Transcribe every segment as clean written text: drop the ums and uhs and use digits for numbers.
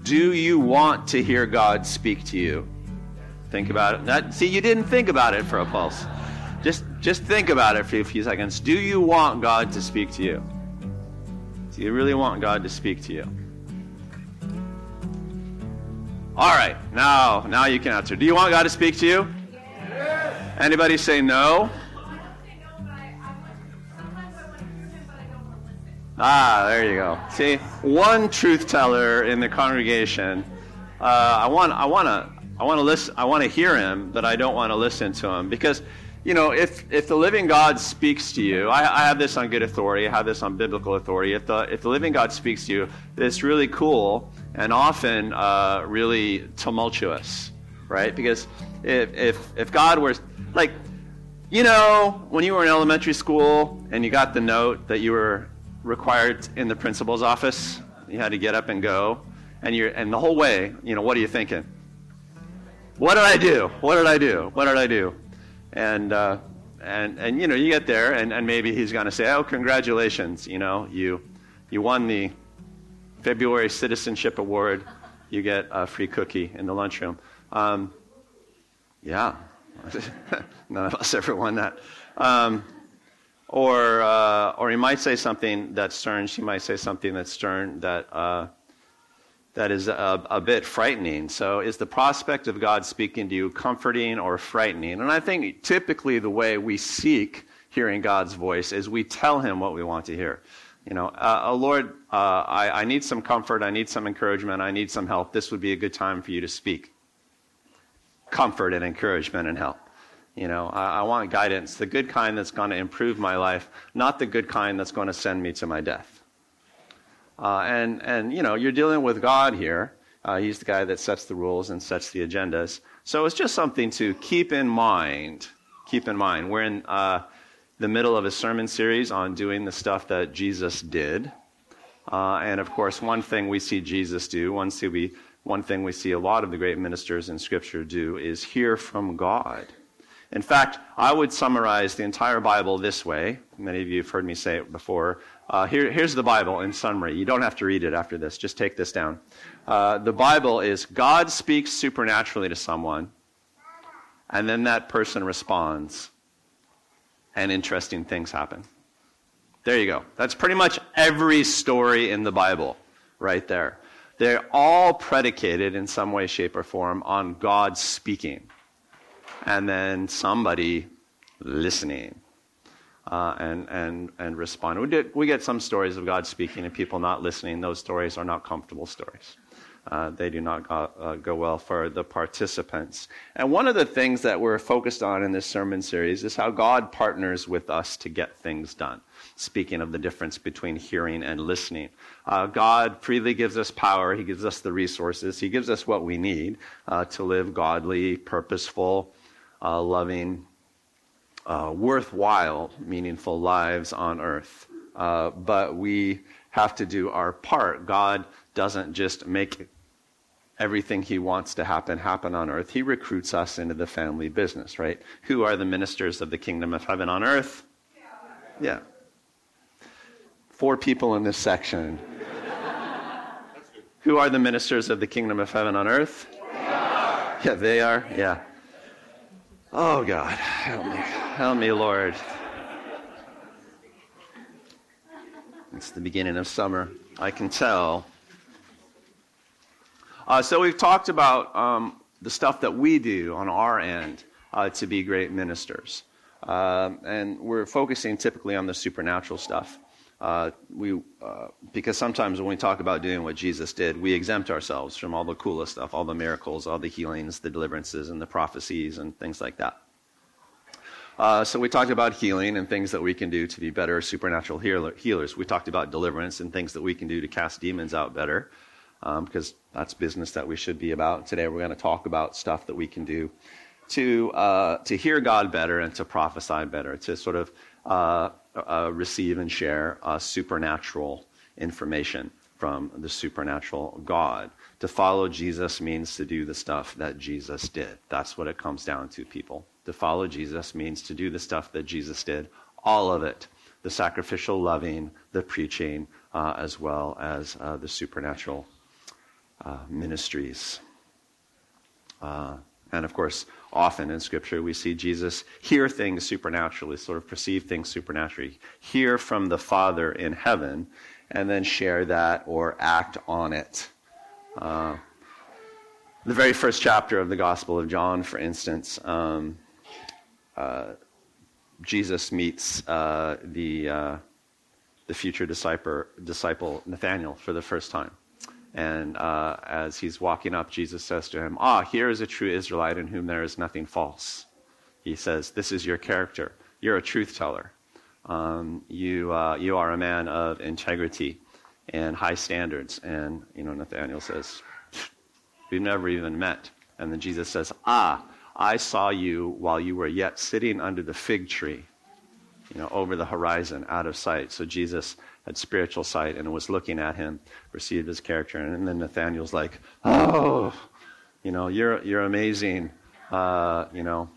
Do you want to hear God speak to you? Think about it. See, you didn't think about it for a pulse. Just think about it for a few seconds. Do you want God to speak to you? Do you really want God to speak to you? All right, now you can answer. Do you want God to speak to you? Yes. Anybody say no? There you go. See, one truth teller in the congregation. I want to listen. I want to hear him, but I don't want to listen to him because, if the living God speaks to you, I have this on good authority. I have this on biblical authority. If the living God speaks to you, it's really cool and often really tumultuous, right? Because if God were like, when you were in elementary school and you got the note that you were required in the principal's office, you had to get up and go, and the whole way, what are you thinking? What did I do? What did I do? What did I do? And you get there, and maybe he's going to say, "Oh, congratulations! You won the February Citizenship Award. You get a free cookie in the lunchroom." Yeah, none of us ever won that. Or he might say something that's stern. She might say something that's stern that is a bit frightening. So is the prospect of God speaking to you comforting or frightening? And I think typically the way we seek hearing God's voice is we tell him what we want to hear. Lord, I need some comfort. I need some encouragement. I need some help. This would be a good time for you to speak comfort and encouragement and help. I want guidance, the good kind that's going to improve my life, not the good kind that's going to send me to my death. You're dealing with God here. He's the guy that sets the rules and sets the agendas. So it's just something to keep in mind. Keep in mind. We're in the middle of a sermon series on doing the stuff that Jesus did. And of course, one thing we see Jesus do, one thing we see a lot of the great ministers in Scripture do is hear from God. In fact, I would summarize the entire Bible this way. Many of you have heard me say it before. Here's the Bible in summary. You don't have to read it after this. Just take this down. The Bible is God speaks supernaturally to someone, and then that person responds, and interesting things happen. There you go. That's pretty much every story in the Bible right there. They're all predicated in some way, shape, or form on God speaking. And then somebody listening and responding. We get some stories of God speaking and people not listening. Those stories are not comfortable stories. They do not go well for the participants. And one of the things that we're focused on in this sermon series is how God partners with us to get things done. Speaking of the difference between hearing and listening. God freely gives us power. He gives us the resources. He gives us what we need to live godly, purposeful, loving, worthwhile, meaningful lives on earth. But we have to do our part. God doesn't just make everything he wants to happen on earth. He recruits us into the family business, right? Who are the ministers of the kingdom of heaven on earth? Yeah. 4 people in this section. Who are the ministers of the kingdom of heaven on earth? Yeah, they are. Yeah. Oh, God, help me. Help me, Lord. It's the beginning of summer. I can tell. So we've talked about the stuff that we do on our end to be great ministers. And we're focusing typically on the supernatural stuff. Because sometimes when we talk about doing what Jesus did, we exempt ourselves from all the coolest stuff, all the miracles, all the healings, the deliverances, and the prophecies, and things like that. So we talked about healing and things that we can do to be better supernatural healers. We talked about deliverance and things that we can do to cast demons out better, because that's business that we should be about. Today we're going to talk about stuff that we can do to hear God better and to prophesy better, to sort of receive and share supernatural information from the supernatural God. To follow Jesus means to do the stuff that Jesus did. That's what it comes down to, people. To follow Jesus means to do the stuff that Jesus did, all of it. The sacrificial loving, the preaching, as well as the supernatural ministries. And of course, often in Scripture, we see Jesus hear things supernaturally, sort of perceive things supernaturally, hear from the Father in heaven, and then share that or act on it. The very first chapter of the Gospel of John, for instance, Jesus meets the future disciple Nathanael for the first time. And as he's walking up, Jesus says to him, here is a true Israelite in whom there is nothing false. He says, this is your character. You're a truth teller. You are a man of integrity and high standards. And, Nathanael says, we've never even met. And then Jesus says, I saw you while you were yet sitting under the fig tree, over the horizon, out of sight. So Jesus had spiritual sight and was looking at him, perceived his character. And then Nathanael's like, you're amazing. Let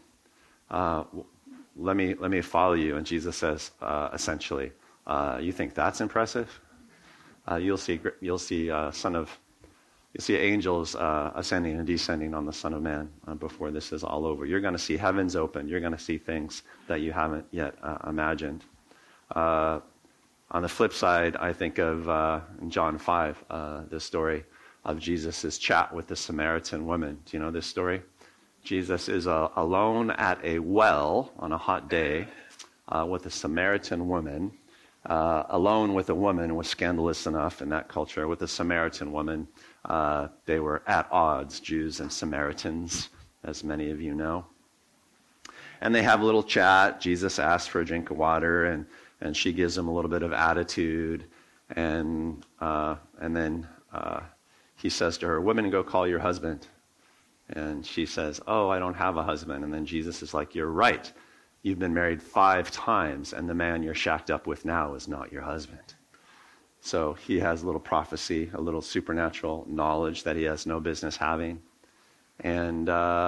me follow you. And Jesus says, essentially, you think that's impressive? You'll see angels ascending and descending on the Son of Man before this is all over. You're going to see heavens open. You're going to see things that you haven't yet imagined. On the flip side, I think of in John 5, the story of Jesus' chat with the Samaritan woman. Do you know this story? Jesus is alone at a well on a hot day with a Samaritan woman. Alone with a woman was scandalous enough in that culture. With a Samaritan woman, they were at odds, Jews and Samaritans, as many of you know. And they have a little chat. Jesus asks for a drink of water, and she gives him a little bit of attitude. And then he says to her, woman, go call your husband. And she says, I don't have a husband. And then Jesus is like, you're right. You've been married 5 times, and the man you're shacked up with now is not your husband. So he has a little prophecy, a little supernatural knowledge that he has no business having. And,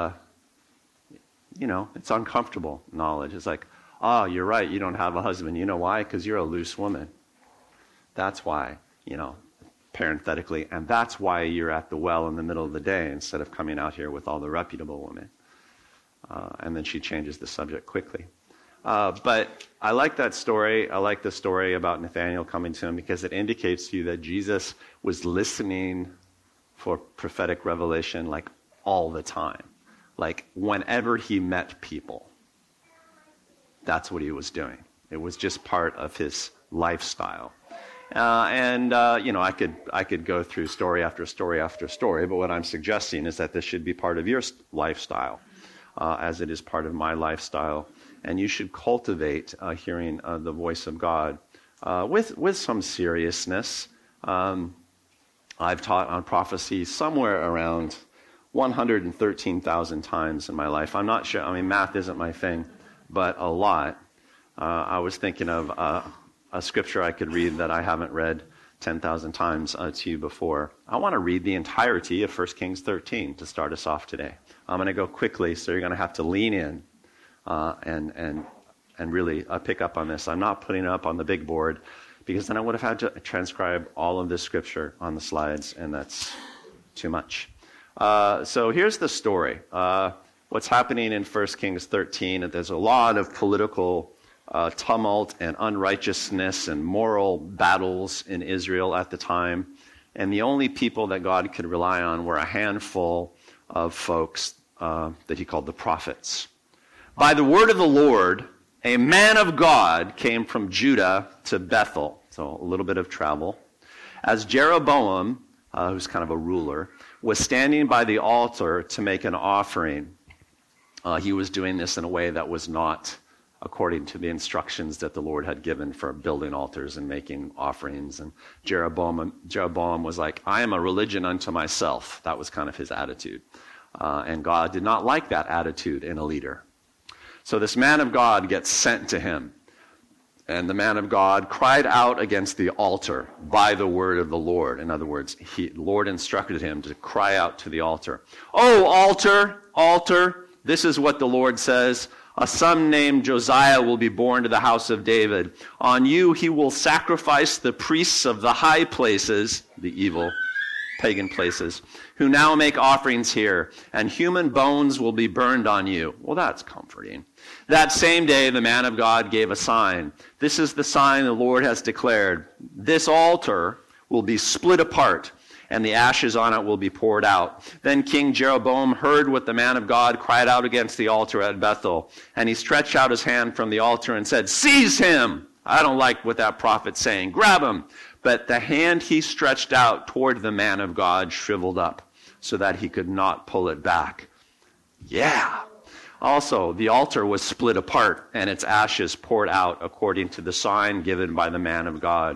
it's uncomfortable knowledge. It's like, you're right, you don't have a husband. You know why? Because you're a loose woman. That's why, parenthetically, and that's why you're at the well in the middle of the day instead of coming out here with all the reputable women. And then she changes the subject quickly. But I like that story. I like the story about Nathanael coming to him because it indicates to you that Jesus was listening for prophetic revelation like all the time. Like whenever he met people, that's what he was doing. It was just part of his lifestyle. I could go through story after story after story, but what I'm suggesting is that this should be part of your lifestyle. As it is part of my lifestyle. And you should cultivate hearing the voice of God with some seriousness. I've taught on prophecy somewhere around 113,000 times in my life. I'm not sure, math isn't my thing, but a lot. I was thinking of a scripture I could read that I haven't read 10,000 times to you before. I want to read the entirety of 1 Kings 13 to start us off today. I'm going to go quickly, so you're going to have to lean in and really pick up on this. I'm not putting it up on the big board because then I would have had to transcribe all of this scripture on the slides, and that's too much. So here's the story. What's happening in 1 Kings 13, there's a lot of political tumult and unrighteousness and moral battles in Israel at the time. And the only people that God could rely on were a handful of folks that he called the prophets. By the word of the Lord, a man of God came from Judah to Bethel. So a little bit of travel. As Jeroboam, who's kind of a ruler, was standing by the altar to make an offering, he was doing this in a way that was not according to the instructions that the Lord had given for building altars and making offerings. And Jeroboam was like, I am a religion unto myself. That was kind of his attitude. And God did not like that attitude in a leader. So this man of God gets sent to him. And the man of God cried out against the altar by the word of the Lord. In other words, the Lord instructed him to cry out to the altar. Oh, altar, altar, this is what the Lord says. A son named Josiah will be born to the house of David. On you he will sacrifice the priests of the high places, the evil pagan places, who now make offerings here, and human bones will be burned on you. Well, that's comforting. That same day, the man of God gave a sign. This is the sign the Lord has declared. This altar will be split apart, and the ashes on it will be poured out. Then King Jeroboam heard what the man of God cried out against the altar at Bethel, and he stretched out his hand from the altar and said, "Seize him!" I don't like what that prophet's saying. Grab him. But the hand he stretched out toward the man of God shriveled up so that he could not pull it back. Yeah. Also, the altar was split apart and its ashes poured out according to the sign given by the man of God.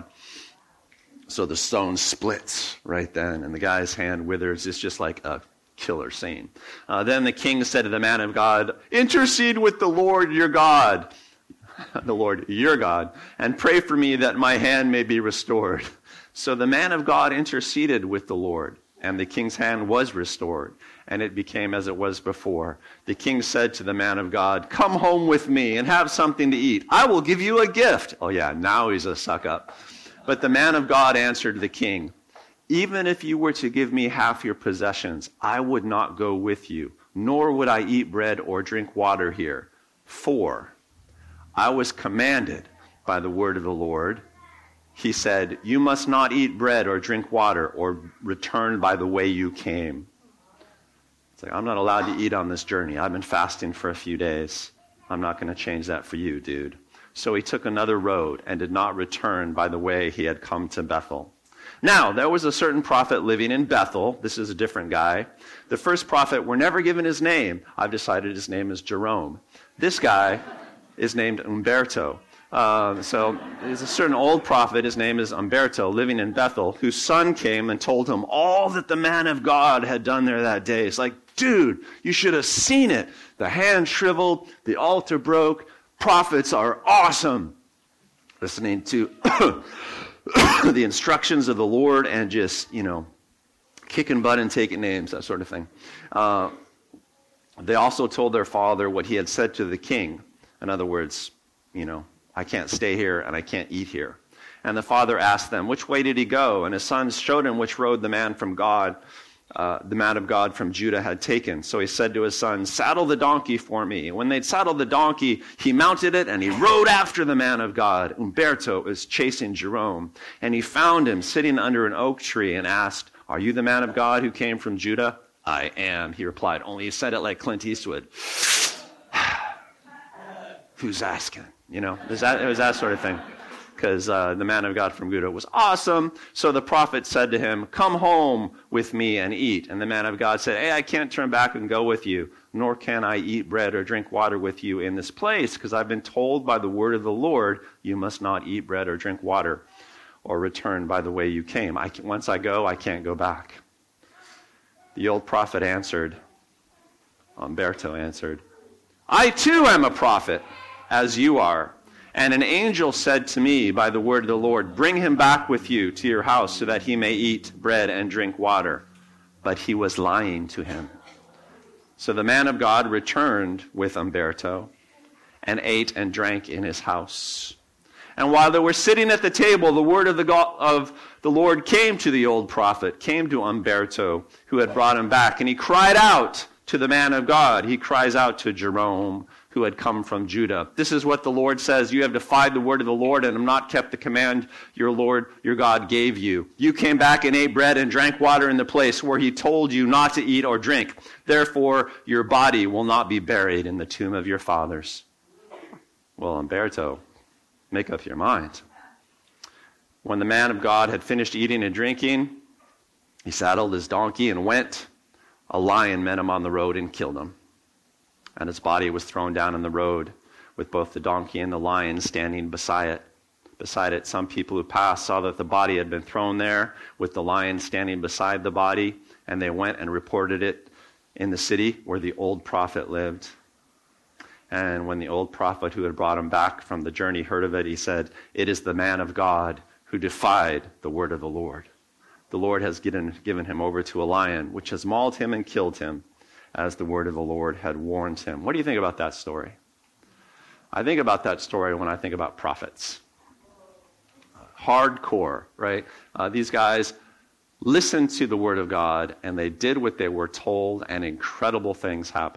So the stone splits right then, and the guy's hand withers. It's just like a killer scene. Then the king said to the man of God, "Intercede with the Lord your God," the Lord your God, "and pray for me that my hand may be restored." So the man of God interceded with the Lord, and the king's hand was restored, and it became as it was before. The king said to the man of God, "Come home with me and have something to eat. I will give you a gift." Oh yeah, now he's a suck-up. But the man of God answered the king, "Even if you were to give me half your possessions, I would not go with you, nor would I eat bread or drink water here. For I was commanded by the word of the Lord." He said, "You must not eat bread or drink water or return by the way you came." It's like, I'm not allowed to eat on this journey. I've been fasting for a few days. I'm not going to change that for you, dude. So he took another road and did not return by the way he had come to Bethel. Now, there was a certain prophet living in Bethel. This is a different guy. The first prophet, we're never given his name. I've decided his name is Jerome. This guy is named Umberto. So there's a certain old prophet, his name is Umberto, living in Bethel, whose son came and told him all that the man of God had done there that day. It's like, dude, you should have seen it. The hand shriveled, the altar broke. Prophets are awesome. Listening to the instructions of the Lord and just, kicking butt and taking names, that sort of thing. They also told their father what he had said to the king. In other words, I can't stay here and I can't eat here. And the father asked them, which way did he go? And his sons showed him which road the man of God from Judah had taken. So he said to his son, "Saddle the donkey for me." When they'd saddled the donkey, he mounted it and he rode after the man of God. Umberto was chasing Jerome, and he found him sitting under an oak tree and asked, "Are you the man of God who came from Judah?" "I am," he replied, only he said it like Clint Eastwood. Who's asking? It was that sort of thing. Because the man of God from Judah was awesome. So the prophet said to him, "Come home with me and eat." And the man of God said, "Hey, I can't turn back and go with you, nor can I eat bread or drink water with you in this place, because I've been told by the word of the Lord, you must not eat bread or drink water or return by the way you came. Once I go, I can't go back." The old prophet answered, Umberto answered, "I too am a prophet, as you are. And an angel said to me by the word of the Lord, bring him back with you to your house so that he may eat bread and drink water." But he was lying to him. So the man of God returned with Umberto and ate and drank in his house. And while they were sitting at the table, the word of the Lord came to the old prophet, came to Umberto, who had brought him back. And he cried out to the man of God. He cries out to Jerome, who had come from Judah. "This is what the Lord says. You have defied the word of the Lord and have not kept the command your Lord, your God, gave you. You came back and ate bread and drank water in the place where he told you not to eat or drink. Therefore, your body will not be buried in the tomb of your fathers." Well, Umberto, make up your mind. When the man of God had finished eating and drinking, he saddled his donkey and went. A lion met him on the road and killed him. And his body was thrown down in the road, with both the donkey and the lion standing beside it. Some people who passed saw that the body had been thrown there, with the lion standing beside the body, and they went and reported it in the city where the old prophet lived. And when the old prophet who had brought him back from the journey heard of it, he said, "It is the man of God who defied the word of the Lord. The Lord has given him over to a lion, which has mauled him and killed him, as the word of the Lord had warned him." What do you think about that story? I think about that story when I think about prophets. Hardcore, right? These guys listened to the word of God, and they did what they were told, and incredible things happened. ...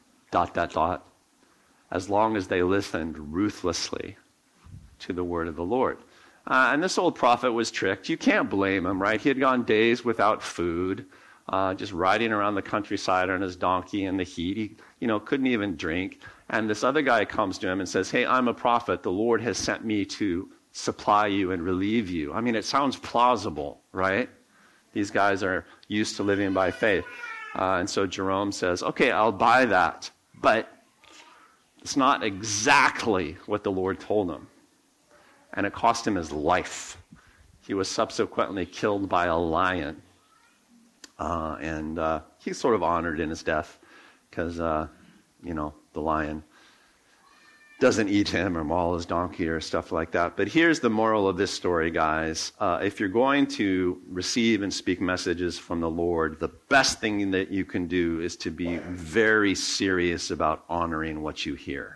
As long as they listened ruthlessly to the word of the Lord. And this old prophet was tricked. You can't blame him, right? He had gone days without food, just riding around the countryside on his donkey in the heat. He, couldn't even drink. And this other guy comes to him and says, "Hey, I'm a prophet. The Lord has sent me to supply you and relieve you." I mean, it sounds plausible, right? These guys are used to living by faith. And so Jerome says, "Okay, I'll buy that. But it's not exactly what the Lord told him." And it cost him his life. He was subsequently killed by a lion. And he's sort of honored in his death because, the lion doesn't eat him or maul his donkey or stuff like that. But here's the moral of this story, guys. If you're going to receive and speak messages from the Lord, the best thing that you can do is to be very serious about honoring what you hear.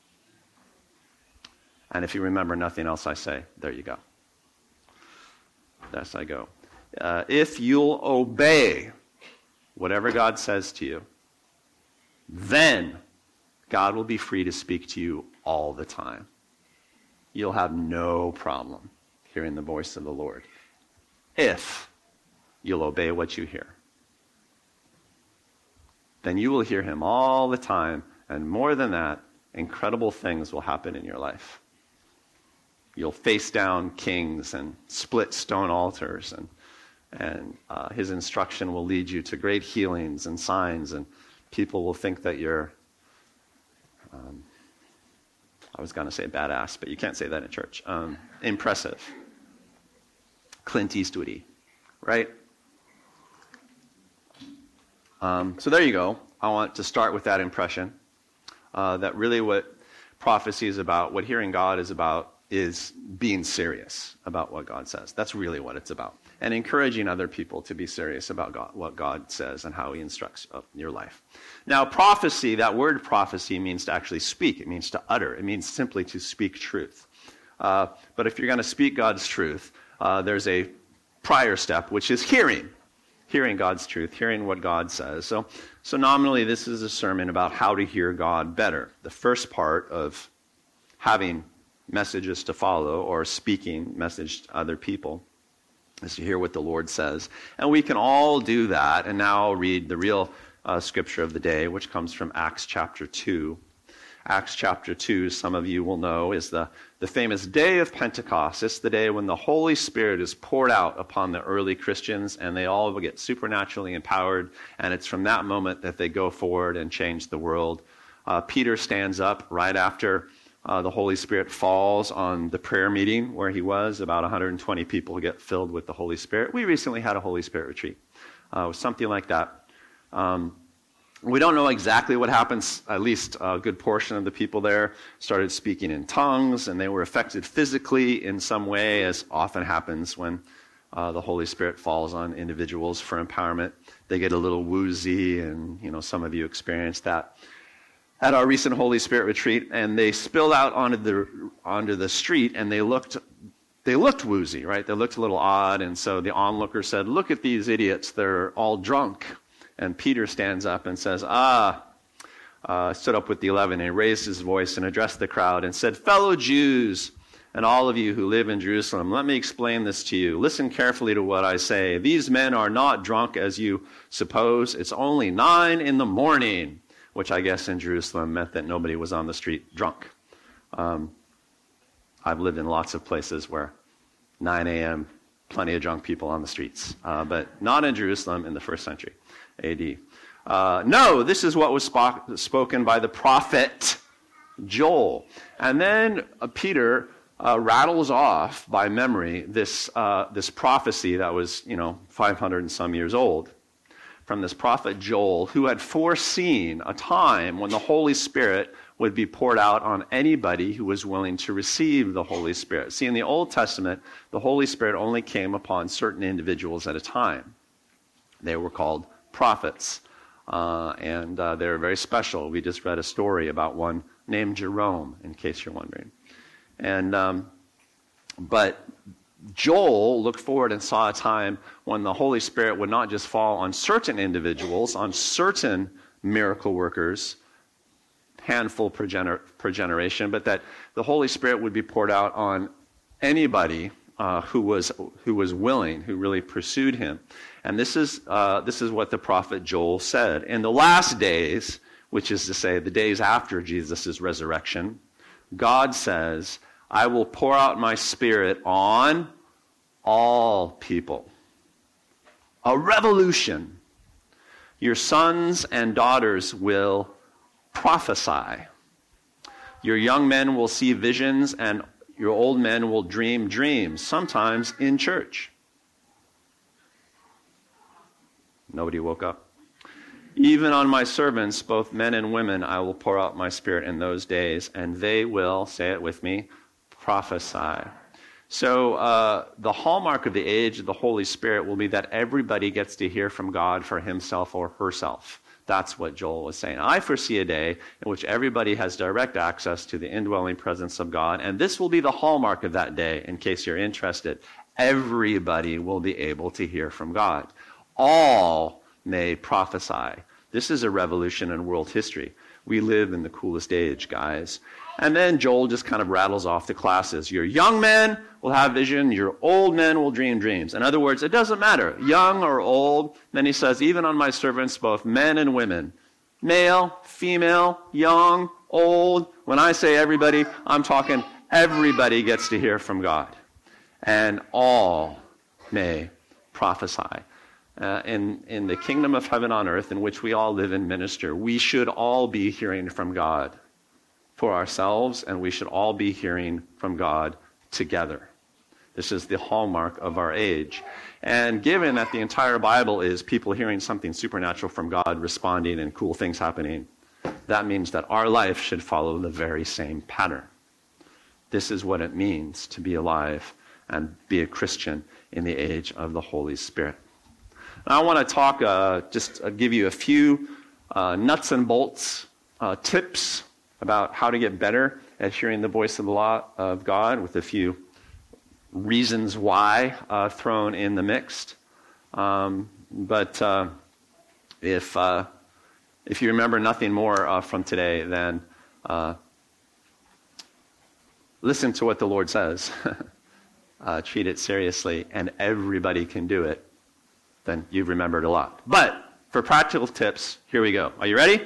And if you remember nothing else I say, there you go. Thus I go. If you'll obey whatever God says to you, then God will be free to speak to you all the time. You'll have no problem hearing the voice of the Lord if you'll obey what you hear. Then you will hear him all the time, and more than that, incredible things will happen in your life. You'll face down kings and split stone altars, and his instruction will lead you to great healings and signs, and people will think that you're, I was going to say badass, but you can't say that in church. Impressive. Clint Eastwoody, right? So there you go. I want to start with that impression, that really what prophecy is about, what hearing God is about, is being serious about what God says. That's really what it's about. And encouraging other people to be serious about God, what God says and how he instructs your life. Now, prophecy, that word prophecy means to actually speak. It means to utter. It means simply to speak truth. But if you're going to speak God's truth, there's a prior step, which is hearing. Hearing God's truth, hearing what God says. So nominally, this is a sermon about how to hear God better. The first part of having messages to follow or speaking message to other people is to hear what the Lord says. And we can all do that. And now I'll read the real scripture of the day, which comes from Acts chapter 2. Acts chapter 2, some of you will know, is the famous day of Pentecost. It's the day when the Holy Spirit is poured out upon the early Christians, and they all get supernaturally empowered. And it's from that moment that they go forward and change the world. Peter stands up right after the Holy Spirit falls on the prayer meeting where he was. About 120 people get filled with the Holy Spirit. We recently had a Holy Spirit retreat. It was something like that. We don't know exactly what happens. At least a good portion of the people there started speaking in tongues, and they were affected physically in some way, as often happens when the Holy Spirit falls on individuals for empowerment. They get a little woozy, and some of you experienced that at our recent Holy Spirit retreat, and they spilled out onto the street, and they looked woozy, right? They looked a little odd, and so the onlooker said, "Look at these idiots, they're all drunk." And Peter stands up and says, stood up with the 11, and he raised his voice and addressed the crowd and said, "Fellow Jews, and all of you who live in Jerusalem, let me explain this to you. Listen carefully to what I say. These men are not drunk as you suppose. It's only 9 a.m, which I guess in Jerusalem meant that nobody was on the street drunk. I've lived in lots of places where 9 a.m., plenty of drunk people on the streets, but not in Jerusalem in the 1st century AD. No, this is what was spoken by the prophet Joel. And then Peter rattles off by memory this prophecy that was 500 and some years old, from this prophet Joel, who had foreseen a time when the Holy Spirit would be poured out on anybody who was willing to receive the Holy Spirit. See, in the Old Testament, the Holy Spirit only came upon certain individuals at a time. They were called prophets, and they're very special. We just read a story about one named Jerome, in case you're wondering. And but Joel looked forward and saw a time when the Holy Spirit would not just fall on certain individuals, on certain miracle workers, handful per generation, but that the Holy Spirit would be poured out on anybody who was willing, who really pursued him. And this is what the prophet Joel said. In the last days, which is to say the days after Jesus' resurrection, God says, I will pour out my Spirit on all people. A revolution. Your sons and daughters will prophesy. Your young men will see visions, and your old men will dream dreams, sometimes in church. Nobody woke up. Even on my servants, both men and women, I will pour out my Spirit in those days, and they will, say it with me, prophesy. So the hallmark of the age of the Holy Spirit will be that everybody gets to hear from God for himself or herself. That's what Joel was saying. I foresee a day in which everybody has direct access to the indwelling presence of God, and this will be the hallmark of that day, in case you're interested. Everybody will be able to hear from God. All may prophesy. This is a revolution in world history. We live in the coolest age, guys. And then Joel just kind of rattles off the classes. Your young men will have vision. Your old men will dream dreams. In other words, it doesn't matter, young or old. Then he says, even on my servants, both men and women, male, female, young, old. When I say everybody, I'm talking everybody gets to hear from God. And all may prophesy. In the kingdom of heaven on earth, in which we all live and minister, we should all be hearing from God for ourselves, and we should all be hearing from God together. This is the hallmark of our age. And given that the entire Bible is people hearing something supernatural from God, responding, and cool things happening, that means that our life should follow the very same pattern. This is what it means to be alive and be a Christian in the age of the Holy Spirit. Now I want to talk, give you a few nuts and bolts tips about how to get better at hearing the voice of the law of God, with a few reasons why thrown in the mix. But if you remember nothing more from today, then listen to what the Lord says. Treat it seriously, and everybody can do it. Then you've remembered a lot. But for practical tips, here we go. Are you ready?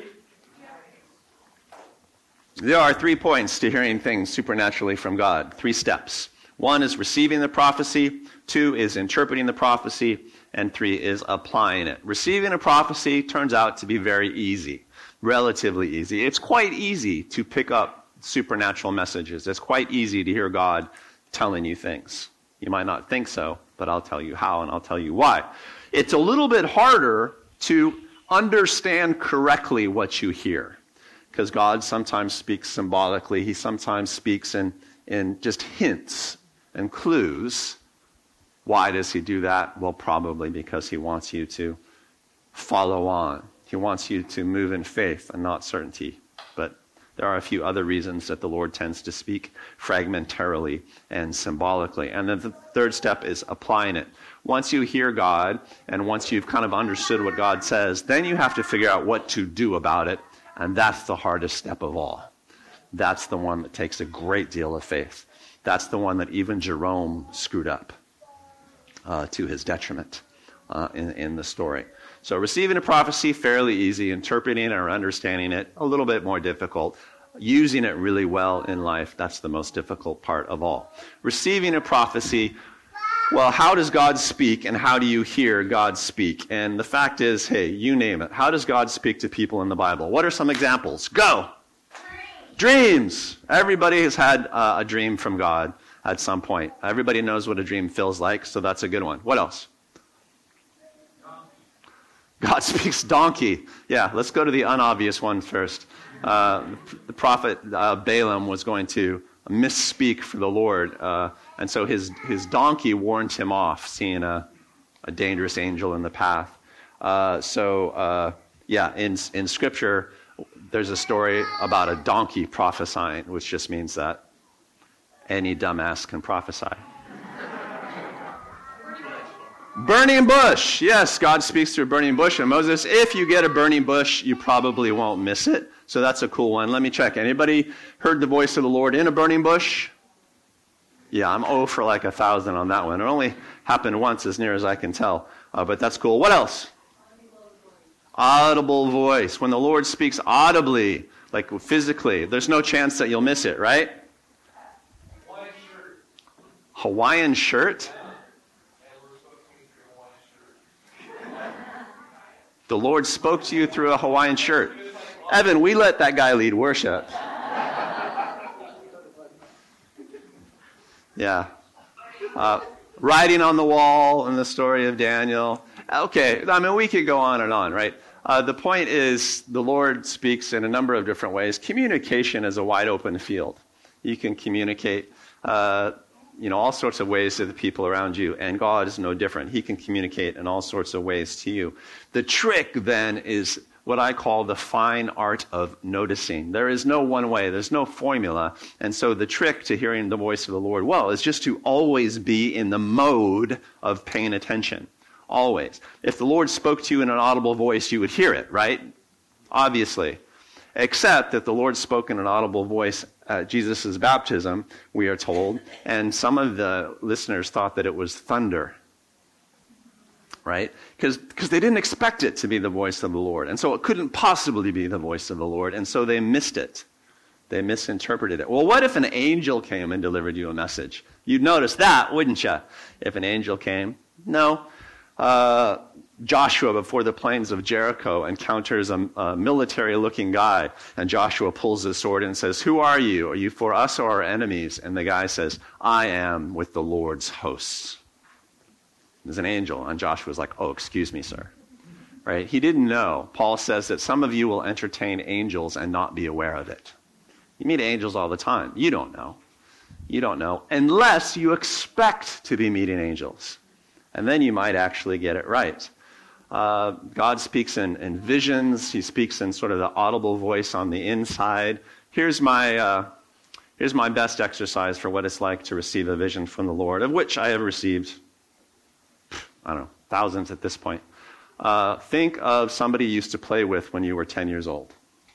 There are 3 points to hearing things supernaturally from God, 3 steps. 1 is receiving the prophecy, 2 is interpreting the prophecy, and 3 is applying it. Receiving a prophecy turns out to be very easy, relatively easy. It's quite easy to pick up supernatural messages. It's quite easy to hear God telling you things. You might not think so, but I'll tell you how, and I'll tell you why. It's a little bit harder to understand correctly what you hear, because God sometimes speaks symbolically. He sometimes speaks in just hints and clues. Why does he do that? Well, probably because he wants you to follow on. He wants you to move in faith and not certainty. But there are a few other reasons that the Lord tends to speak fragmentarily and symbolically. And then the 3rd step is applying it. Once you hear God, and once you've kind of understood what God says, then you have to figure out what to do about it. And that's the hardest step of all. That's the one that takes a great deal of faith. That's the one that even Jerome screwed up to his detriment in the story. So receiving a prophecy, fairly easy. Interpreting it or understanding it, a little bit more difficult. Using it really well in life, that's the most difficult part of all. Receiving a prophecy, well, how does God speak, and how do you hear God speak? And the fact is, hey, you name it. How does God speak to people in the Bible? What are some examples? Go! Dreams! Everybody has had a dream from God at some point. Everybody knows what a dream feels like, so that's a good one. What else? God speaks donkey. Yeah, let's go to the unobvious one first. The prophet Balaam was going to misspeak for the Lord, and so his donkey warned him off, seeing a dangerous angel in the path. In Scripture, there's a story about a donkey prophesying, which just means that any dumbass can prophesy. Burning bush. Yes, God speaks through a burning bush. And Moses, if you get a burning bush, you probably won't miss it. So that's a cool one. Let me check. Anybody heard the voice of the Lord in a burning bush? Yeah, I'm 0 for like 1,000 on that one. It only happened once as near as I can tell. But that's cool. What else? Audible voice. When the Lord speaks audibly, like physically, there's no chance that you'll miss it, right? Hawaiian shirt? The Lord spoke to you through a Hawaiian shirt. Evan, we let that guy lead worship. Yeah. Writing on the wall in the story of Daniel. Okay, I mean, we could go on and on, right? The point is the Lord speaks in a number of different ways. Communication is a wide open field. You can communicate all sorts of ways to the people around you, and God is no different. He can communicate in all sorts of ways to you. The trick, then, is what I call the fine art of noticing. There is no one way. There's no formula. And so the trick to hearing the voice of the Lord well is just to always be in the mode of paying attention. Always. If the Lord spoke to you in an audible voice, you would hear it, right? Obviously. Except that the Lord spoke in an audible voice at Jesus' baptism, we are told, and some of the listeners thought that it was thunder, right? Because they didn't expect it to be the voice of the Lord, and so it couldn't possibly be the voice of the Lord, and so they missed it. They misinterpreted it. Well, what if an angel came and delivered you a message? You'd notice that, wouldn't you? If an angel came? No. Joshua, before the plains of Jericho, encounters a military-looking guy, and Joshua pulls his sword and says, "Who are you? Are you for us or our enemies?" And the guy says, "I am with the Lord's hosts." There's an angel, and Joshua's like, "Oh, excuse me, sir." Right? He didn't know. Paul says that some of you will entertain angels and not be aware of it. You meet angels all the time. You don't know. You don't know, unless you expect to be meeting angels. And then you might actually get it right. God speaks in visions. He speaks in sort of the audible voice on the inside. Here's my best exercise for what it's like to receive a vision from the Lord, of which I have received, I don't know, thousands at this point. Think of somebody you used to play with when you were 10 years old.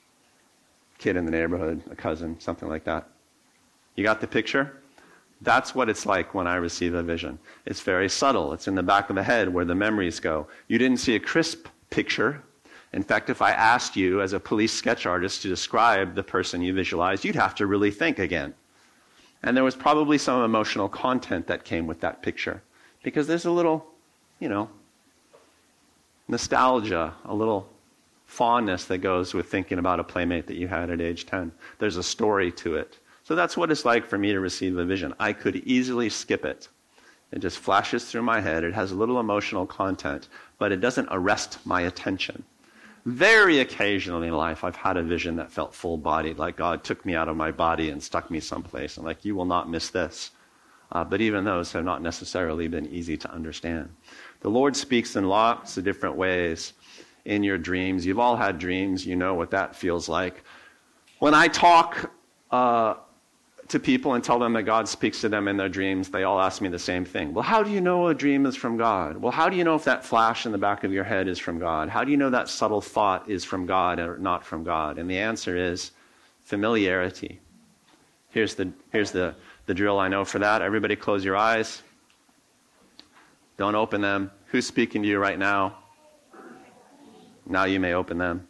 Kid in the neighborhood, a cousin, something like that. You got the picture? That's what it's like when I receive a vision. It's very subtle. It's in the back of the head where the memories go. You didn't see a crisp picture. In fact, if I asked you as a police sketch artist to describe the person you visualized, you'd have to really think again. And there was probably some emotional content that came with that picture. Because there's a little, nostalgia, a little fondness that goes with thinking about a playmate that you had at age 10. There's a story to it. So that's what it's like for me to receive a vision. I could easily skip it. It just flashes through my head. It has a little emotional content, but it doesn't arrest my attention. Very occasionally in life, I've had a vision that felt full-bodied, like God took me out of my body and stuck me someplace. I'm like, you will not miss this. But even those have not necessarily been easy to understand. The Lord speaks in lots of different ways in your dreams. You've all had dreams. You know what that feels like. When I talk to people and tell them that God speaks to them in their dreams, they all ask me the same thing. Well, how do you know a dream is from God? Well, how do you know if that flash in the back of your head is from God? How do you know that subtle thought is from God or not from God? And the answer is familiarity. Here's the drill I know for that. Everybody close your eyes. Don't open them. Who's speaking to you right now? Now you may open them.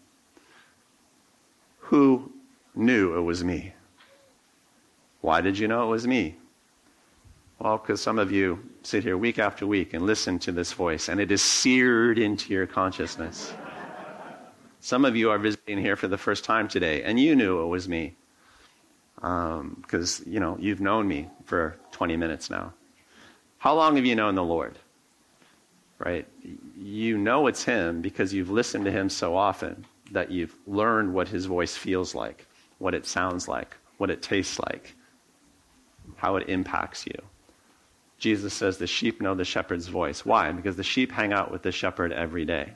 Who knew it was me? Why did you know it was me? Well, because some of you sit here week after week and listen to this voice, and it is seared into your consciousness. Some of you are visiting here for the first time today, and you knew it was me. Because, you've known me for 20 minutes now. How long have you known the Lord? Right? You know it's Him because you've listened to Him so often that you've learned what His voice feels like, what it sounds like, what it tastes like, how it impacts you. Jesus says the sheep know the shepherd's voice. Why? Because the sheep hang out with the shepherd every day.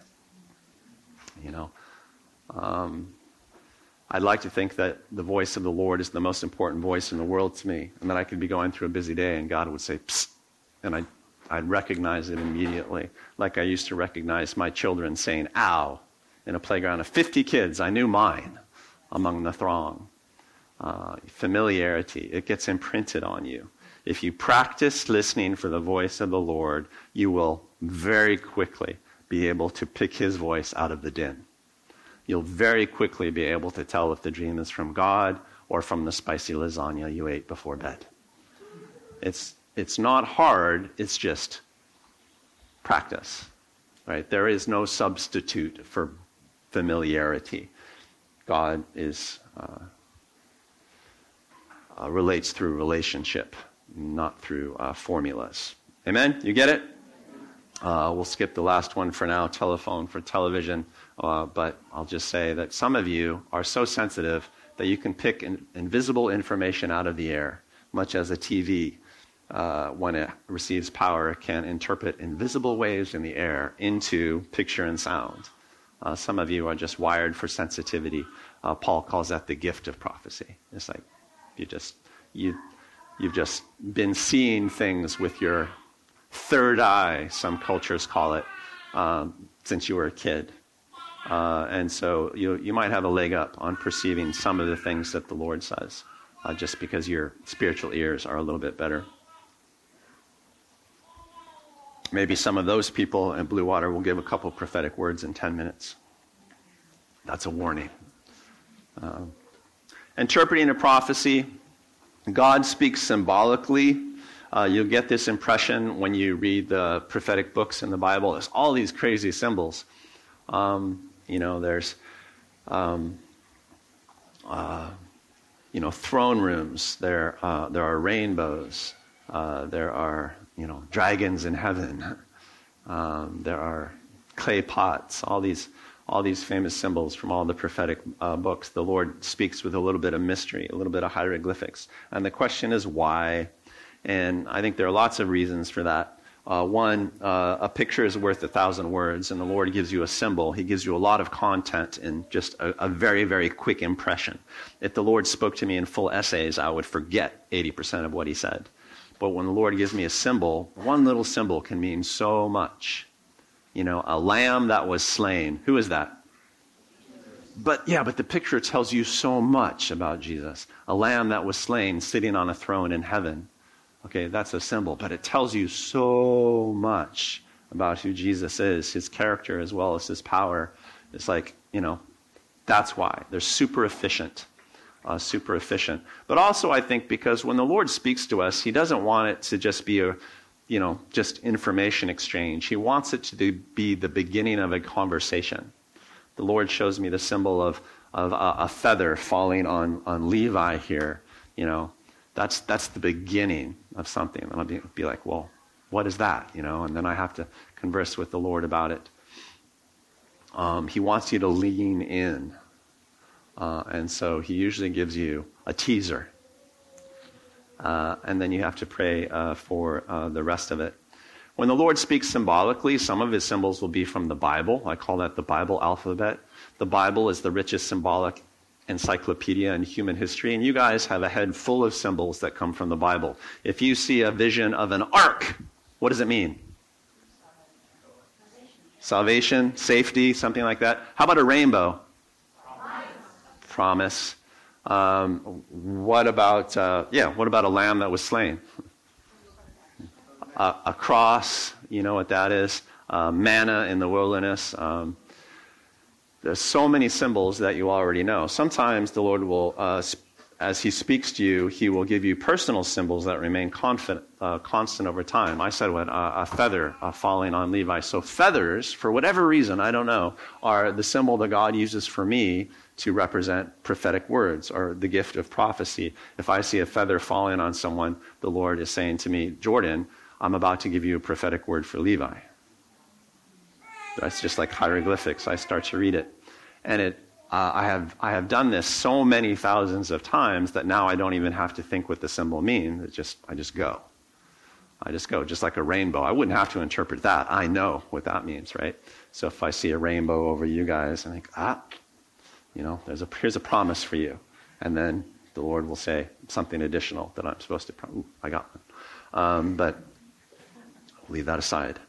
I'd like to think that the voice of the Lord is the most important voice in the world to me, and that I could be going through a busy day and God would say, "Psst," and I'd I'd recognize it immediately. Like I used to recognize my children saying, ow, in a playground of 50 kids. I knew mine among the throng. Familiarity, it gets imprinted on you. If you practice listening for the voice of the Lord, you will very quickly be able to pick his voice out of the din. You'll very quickly be able to tell if the dream is from God or from the spicy lasagna you ate before bed. It's not hard, it's just practice. Right? There is no substitute for familiarity. God relates through relationship, not through formulas. Amen? You get it? We'll skip the last one for now, telephone for television, but I'll just say that some of you are so sensitive that you can pick invisible information out of the air, much as a TV, when it receives power, can interpret invisible waves in the air into picture and sound. Some of you are just wired for sensitivity. Paul calls that the gift of prophecy. It's like you've just been seeing things with your third eye, some cultures call it, since you were a kid. And so you might have a leg up on perceiving some of the things that the Lord says, just because your spiritual ears are a little bit better. Maybe some of those people in Blue Water will give a couple prophetic words in 10 minutes. That's a warning. Interpreting a prophecy, God speaks symbolically. You'll get this impression when you read the prophetic books in the Bible. There's all these crazy symbols. There's throne rooms. There are rainbows. There are dragons in heaven. There are clay pots. All these famous symbols from all the prophetic books. The Lord speaks with a little bit of mystery, a little bit of hieroglyphics. And the question is why? And I think there are lots of reasons for that. One, a picture is worth 1,000 words, and the Lord gives you a symbol. He gives you a lot of content in just a very, very quick impression. If the Lord spoke to me in full essays, I would forget 80% of what he said. But when the Lord gives me a symbol, one little symbol can mean so much. A lamb that was slain. Who is that? But the picture tells you so much about Jesus. A lamb that was slain sitting on a throne in heaven. Okay, that's a symbol, but it tells you so much about who Jesus is, his character as well as his power. It's like, that's why. They're super efficient. But also I think because when the Lord speaks to us, he doesn't want it to just be just information exchange. He wants it to be the beginning of a conversation. The Lord shows me the symbol of a feather falling on Levi here. That's the beginning of something. And I'll be like, well, what is that? And then I have to converse with the Lord about it. He wants you to lean in. And so he usually gives you a teaser. And then you have to pray for the rest of it. When the Lord speaks symbolically, some of his symbols will be from the Bible. I call that the Bible alphabet. The Bible is the richest symbolic encyclopedia in human history, and you guys have a head full of symbols that come from the Bible. If you see a vision of an ark, what does it mean? Salvation, safety, something like that. How about a rainbow? Promise. What about a lamb that was slain? A cross, you know what that is. Manna in the wilderness. There's so many symbols that you already know. Sometimes the Lord will, as he speaks to you, he will give you personal symbols that remain constant over time. I said a feather falling on Levi. So feathers, for whatever reason, I don't know, are the symbol that God uses for me to represent prophetic words or the gift of prophecy. If I see a feather falling on someone, the Lord is saying to me, Jordan, I'm about to give you a prophetic word for Levi. That's just like hieroglyphics. I start to read it. And I have done this so many thousands of times that now I don't even have to think what the symbol means. I just go. Just like a rainbow. I wouldn't have to interpret that. I know what that means, right? So if I see a rainbow over you guys, I think, here's a promise for you. And then the Lord will say something additional that I'm supposed to, I got one. But leave that aside.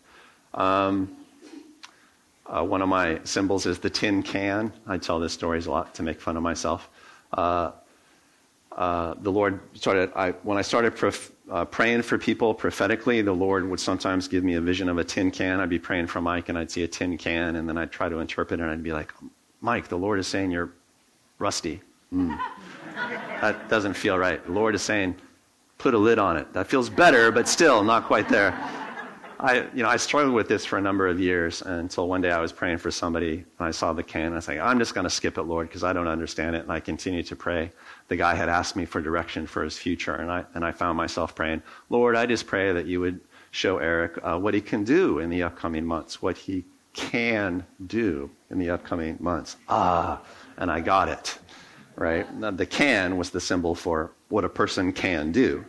One of my symbols is the tin can. I tell this stories a lot to make fun of myself. The Lord when I started praying for people prophetically, the Lord would sometimes give me a vision of a tin can. I'd be praying for Mike, and I'd see a tin can, and then I'd try to interpret it, and I'd be like, Mike, the Lord is saying you're rusty. That doesn't feel right. The Lord is saying, put a lid on it. That feels better, but still not quite there. I struggled with this for a number of years until one day I was praying for somebody, and I saw the can, and I was like, I'm just going to skip it, Lord, because I don't understand it, and I continued to pray. The guy had asked me for direction for his future, and I found myself praying, Lord, I just pray that you would show Eric what he can do in the upcoming months, what he can do in the upcoming months. And I got it, right? Now, the can was the symbol for what a person can do.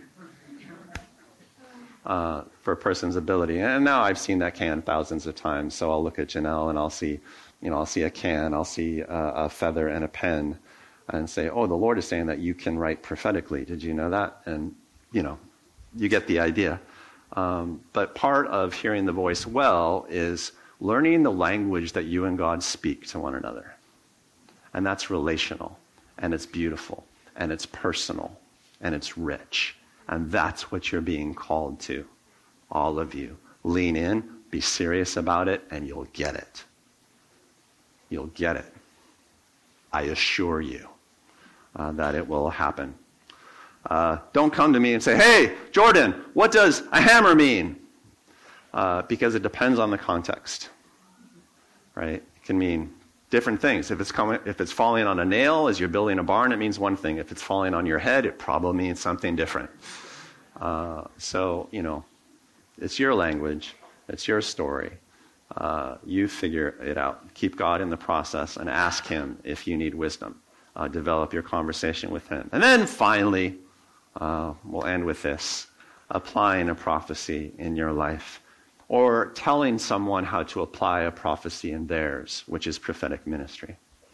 For a person's ability. And now I've seen that can thousands of times. So I'll look at Janelle and I'll see a can, I'll see a feather and a pen and say, oh, the Lord is saying that you can write prophetically. Did you know that? And, you get the idea. But part of hearing the voice well is learning the language that you and God speak to one another. And that's relational, and it's beautiful, and it's personal, and it's rich. And that's what you're being called to, all of you. Lean in, be serious about it, and you'll get it. You'll get it. I assure you that it will happen. Don't come to me and say, hey, Jordan, what does a hammer mean? Because it depends on the context, right? It can mean different things. If it's falling on a nail as you're building a barn, it means one thing. If it's falling on your head, it probably means something different. So, it's your language. It's your story. You figure it out. Keep God in the process and ask him if you need wisdom. Develop your conversation with him. And then finally, we'll end with this. Applying a prophecy in your life. Or telling someone how to apply a prophecy in theirs, which is prophetic ministry.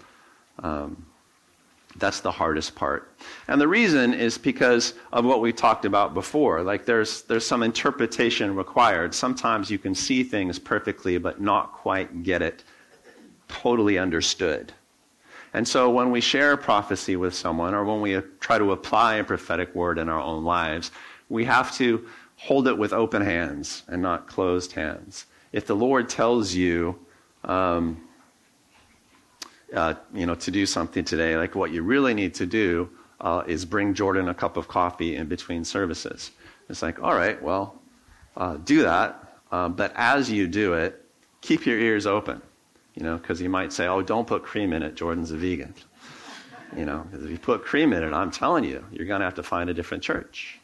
That's the hardest part. And the reason is because of what we talked about before. Like there's some interpretation required. Sometimes you can see things perfectly, but not quite get it totally understood. And so when we share prophecy with someone, or when we try to apply a prophetic word in our own lives, we have to hold it with open hands and not closed hands. If the Lord tells you, to do something today, like what you really need to do is bring Jordan a cup of coffee in between services. It's like, all right, well, do that. But as you do it, keep your ears open, because you might say, oh, don't put cream in it. Jordan's a vegan. Because if you put cream in it, I'm telling you, you're going to have to find a different church.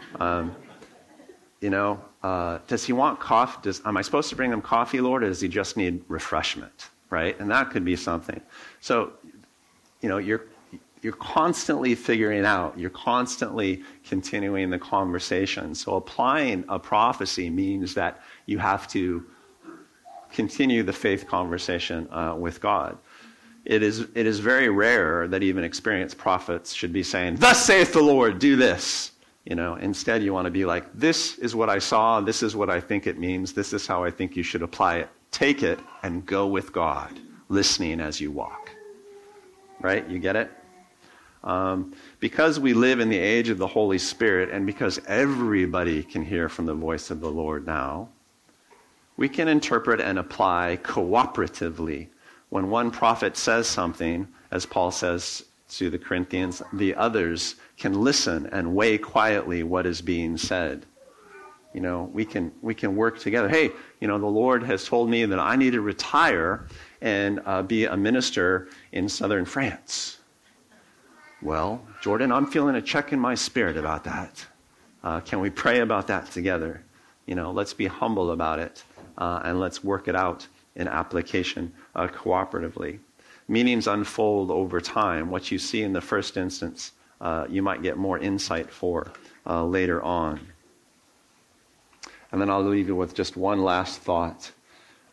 Does he want coffee? Am I supposed to bring him coffee, Lord, or does he just need refreshment, right? And that could be something. So, you're constantly figuring out, you're constantly continuing the conversation. So applying a prophecy means that you have to continue the faith conversation with God. It is very rare that even experienced prophets should be saying, thus saith the Lord, do this. Instead you want to be like, this is what I saw, this is what I think it means, this is how I think you should apply it. Take it and go with God, listening as you walk. Right? You get it? Because we live in the age of the Holy Spirit, and because everybody can hear from the voice of the Lord now, we can interpret and apply cooperatively. When one prophet says something, as Paul says to the Corinthians, the others can listen and weigh quietly what is being said. We can work together. Hey, the Lord has told me that I need to retire and be a minister in southern France. Well, Jordan, I'm feeling a check in my spirit about that. Can we pray about that together? Let's be humble about it, and let's work it out in application cooperatively. Meanings unfold over time. What you see in the first instance, you might get more insight for later on. And then I'll leave you with just one last thought.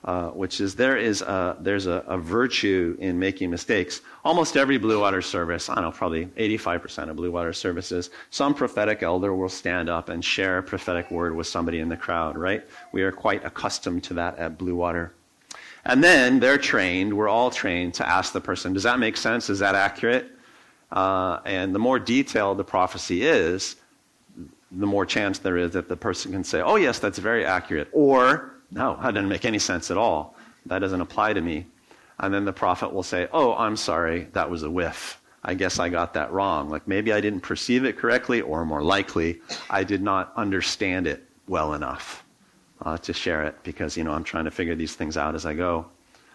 which is there's a virtue in making mistakes. Almost every Blue Water service, I don't know, probably 85% of Blue Water services, some prophetic elder will stand up and share a prophetic word with somebody in the crowd, right? We are quite accustomed to that at Blue Water. And then we're all trained to ask the person, does that make sense? Is that accurate? And the more detailed the prophecy is, the more chance there is that the person can say, oh yes, that's very accurate. Or, no, that doesn't make any sense at all. That doesn't apply to me. And then the prophet will say, oh, I'm sorry, that was a whiff. I guess I got that wrong. Like maybe I didn't perceive it correctly, or more likely, I did not understand it well enough to share it, because, I'm trying to figure these things out as I go.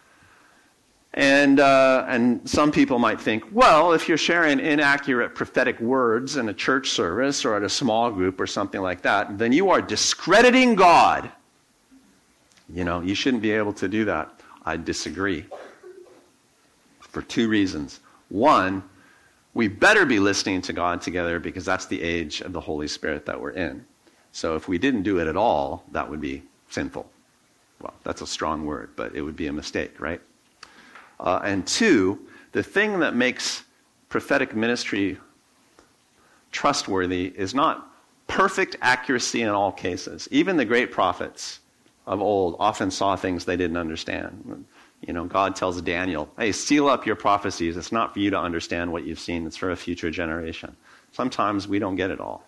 And some people might think, well, if you're sharing inaccurate prophetic words in a church service or at a small group or something like that, then you are discrediting God. You shouldn't be able to do that. I disagree. For two reasons. One, we better be listening to God together, because that's the age of the Holy Spirit that we're in. So if we didn't do it at all, that would be sinful. Well, that's a strong word, but it would be a mistake, right? And two, the thing that makes prophetic ministry trustworthy is not perfect accuracy in all cases. Even the great prophets of old often saw things they didn't understand. God tells Daniel, hey, seal up your prophecies. It's not for you to understand what you've seen. It's for a future generation. Sometimes we don't get it all.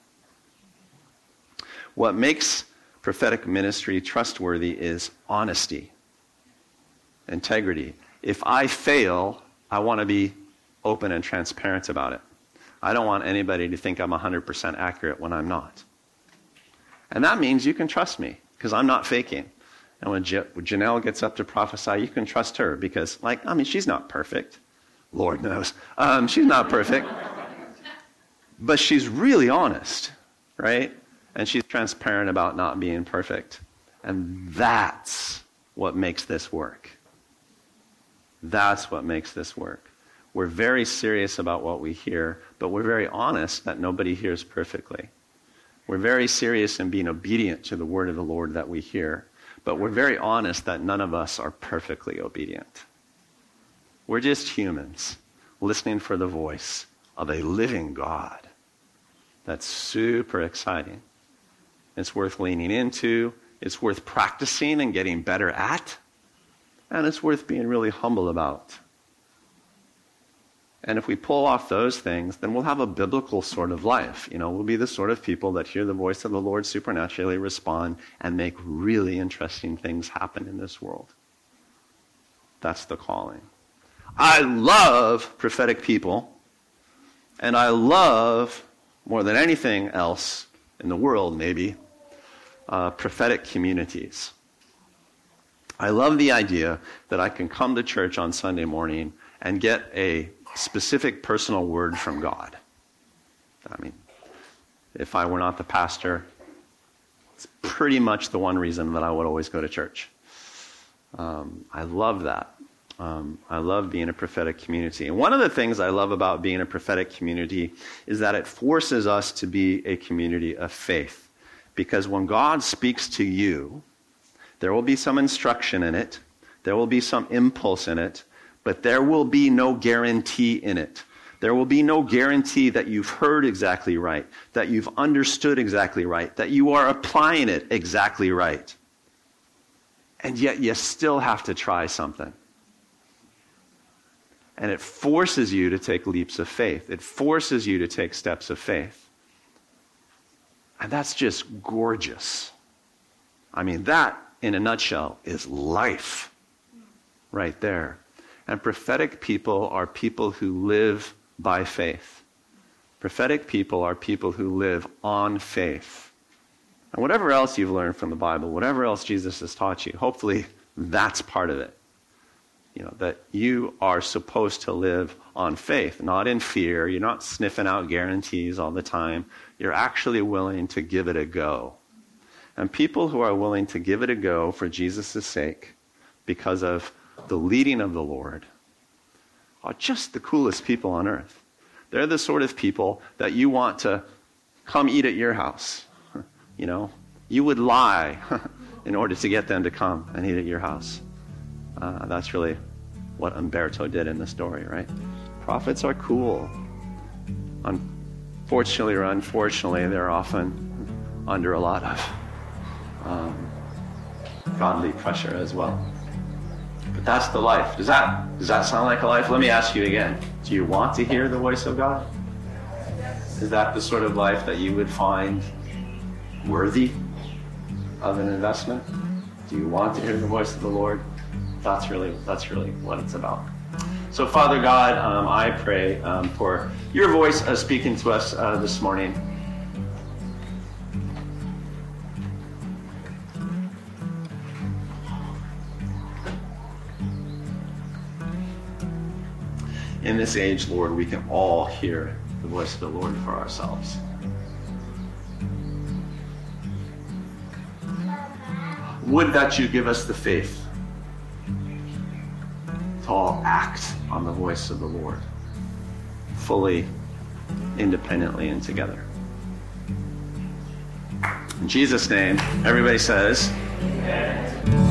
What makes prophetic ministry trustworthy is honesty, integrity. If I fail, I want to be open and transparent about it. I don't want anybody to think I'm 100% accurate when I'm not. And that means you can trust me, because I'm not faking. And when Janelle gets up to prophesy, you can trust her, because, she's not perfect. Lord knows. She's not perfect. But she's really honest, right? And she's transparent about not being perfect. And that's what makes this work. That's what makes this work. We're very serious about what we hear, but we're very honest that nobody hears perfectly. We're very serious in being obedient to the word of the Lord that we hear, but we're very honest that none of us are perfectly obedient. We're just humans listening for the voice of a living God. That's super exciting. It's worth leaning into. It's worth practicing and getting better at. And it's worth being really humble about. And if we pull off those things, then we'll have a biblical sort of life. We'll be the sort of people that hear the voice of the Lord supernaturally respond and make really interesting things happen in this world. That's the calling. I love prophetic people, and I love, more than anything else in the world maybe, prophetic communities. I love the idea that I can come to church on Sunday morning and get a specific personal word from God. If I were not the pastor, it's pretty much the one reason that I would always go to church. I love that. I love being a prophetic community. And one of the things I love about being a prophetic community is that it forces us to be a community of faith. Because when God speaks to you, there will be some instruction in it. There will be some impulse in it. But there will be no guarantee in it. There will be no guarantee that you've heard exactly right, that you've understood exactly right, that you are applying it exactly right. And yet you still have to try something. And it forces you to take leaps of faith. It forces you to take steps of faith. And that's just gorgeous. That, in a nutshell, is life right there. And prophetic people are people who live by faith. Prophetic people are people who live on faith. And whatever else you've learned from the Bible, whatever else Jesus has taught you, hopefully that's part of it. That you are supposed to live on faith, not in fear. You're not sniffing out guarantees all the time. You're actually willing to give it a go. And people who are willing to give it a go for Jesus' sake, because of the leading of the Lord, are just the coolest people on earth. They're the sort of people that you want to come eat at your house. You would lie in order to get them to come and eat at your house. That's really what Umberto did in the story, right? Prophets are cool. Unfortunately or unfortunately, they're often under a lot of godly pressure as well. But that's the life. Does that sound like a life? Let me ask you again. Do you want to hear the voice of God? Is that the sort of life that you would find worthy of an investment? Do you want to hear the voice of the Lord? That's really what it's about. So, Father God, I pray for your voice speaking to us this morning. In this age, Lord, we can all hear the voice of the Lord for ourselves. Would that you give us the faith to all act on the voice of the Lord, fully, independently, and together. In Jesus' name, everybody says, Amen.